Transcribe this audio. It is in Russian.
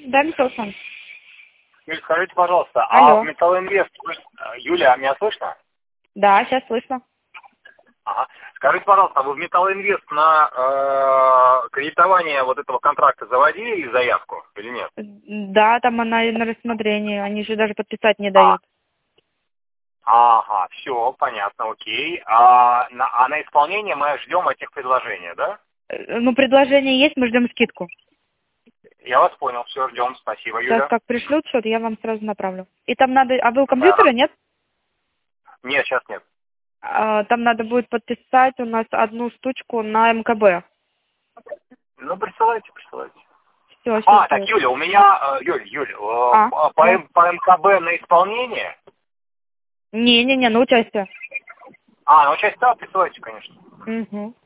Да, Михаил. Юль, скажите, пожалуйста, Алло. а в Металлинвест... Юля, меня слышно? Да, сейчас слышно. Ага. Скажите, пожалуйста, а вы в Металлинвест на кредитование вот этого контракта заводили заявку или нет? Да, там она на рассмотрении. Они же даже подписать не А, дают. ага, все, понятно, окей. А на исполнение мы ждем этих предложений, да? Ну, предложение есть, мы ждем скидку. Я вас понял, все, ждем. Спасибо, Сейчас Юля. как пришлют что-то, я вам сразу направлю. И там надо... А вы у Да. компьютера, нет? Нет, сейчас нет. Там надо будет подписать у нас одну штучку на МКБ. Ну, присылайте, присылайте. Все, сейчас. Так, Юля, у меня, Юль, Да. по МКБ на исполнение? Не-не-не, на участие. Ну, часть, да, присылайте, конечно. Угу.